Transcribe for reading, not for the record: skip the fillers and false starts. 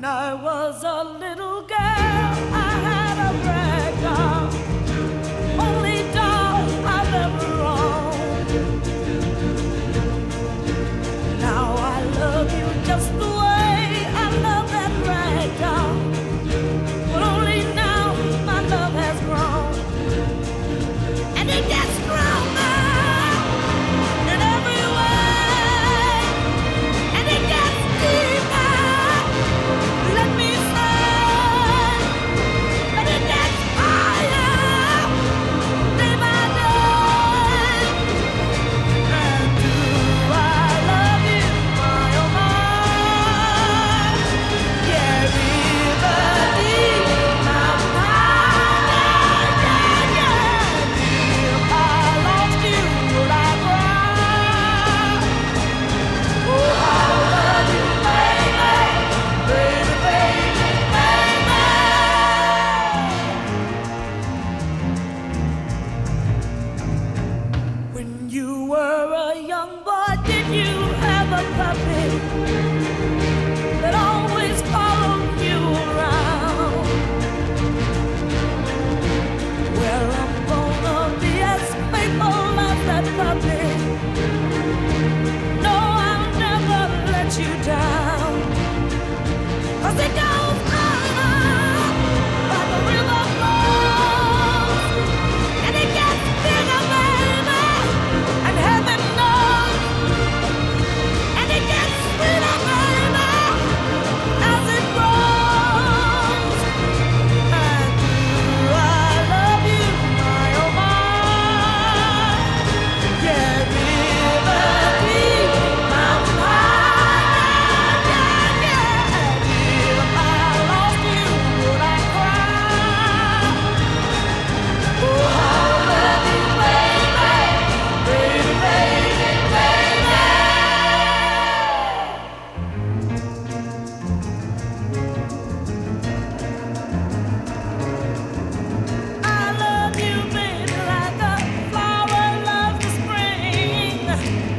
I was a little girl, I had a rag doll, only doll I've ever owned. Now I love you just the way I love that rag doll, but only now my love has grown, and it gets stronger in every way, and it gets deeper. Let me say, but it gets higher day by day. And do I love you, my oh my? Yeah, river deep, mountain high, yeah, yeah, yeah. If I lost you, would I cry? Oh, I love you, baby, baby, baby, baby. When you were a young boy, did you have a puppy that always followed you around? Well, I'm gonna be as faithful as that puppy. No, I'll never let you down. 'Cause it goes on like the river flows, and it gets bigger, baby, and heaven knows, and it gets sweeter, baby, as it grows. And do I love you, my oh my? Yeah, river deep, mountain high, yeah, yeah, yeah. If I lost you, would I cry? Oh, I love you, baby, baby, baby, baby. I love you, baby, like a flower loves the spring.